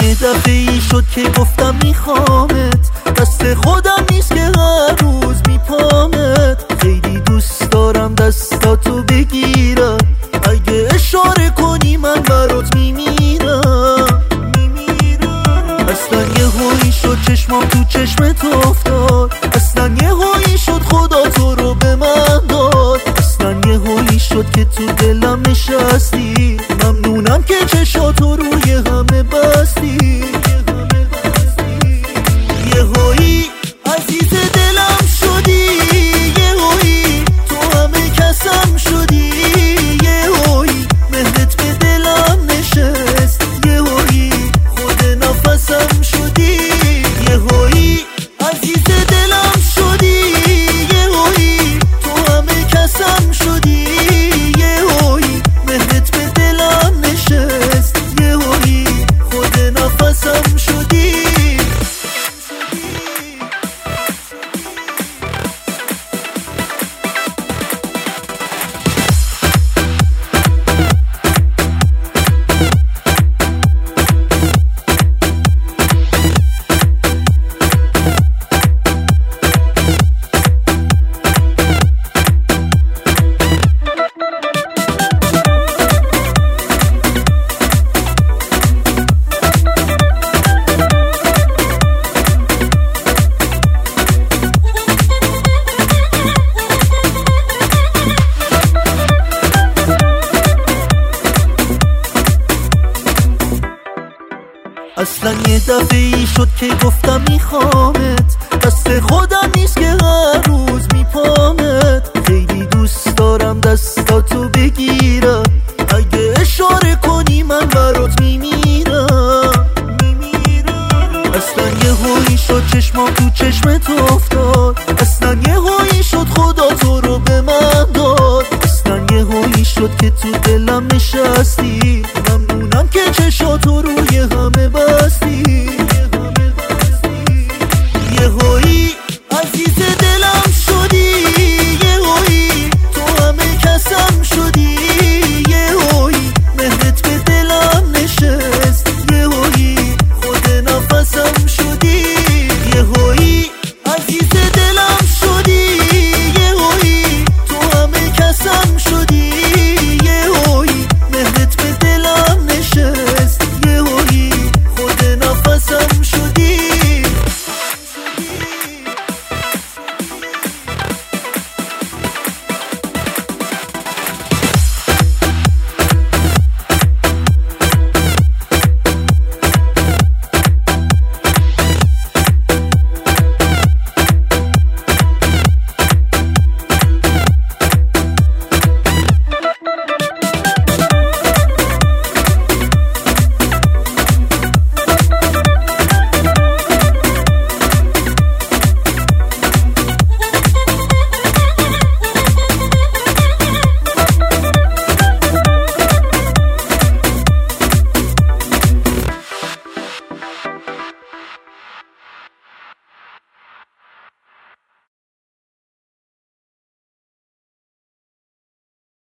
یه دفعه ای شد که گفتم میخوامت، دست خودم نیست که هر روز میپامت. خیلی دوست دارم دستاتو بگیرم، اگه اشاره کنی من برات میمیرم. اصلا یه هایی شد چشمام تو چشمت افتاد، اصلا یه هایی شد خدا تو رو به من داد. اصلا یه هایی شد که تو دلم نشستی، ممنونم که چشاتو روی همه بستی. یه هایی عزیز دلم شدی، یه هایی تو همه کسم شدی، یه هایی مهرت به دلم نشست، یه هایی خود نفسم شدی. یه هایی عزیز دلم شدی، یه هایی تو همه کسم شدی، یه هایی مهرت به دلم نشست، یه هایی خود نفسم شدی. اصلا یه دفعه ای شد که گفتم میخوامت، دست خودم نیست که هر روز میپامت. خیلی دوست دارم دستاتو بگیرم، اگه اشاره کنی من برات میمیرم. اصلا یه هایی شد چشمام تو چشمت افتاد، اصلا یه هایی شد خدا تو رو به من داد. اصلا یه هایی شد که تو دلم نشستی،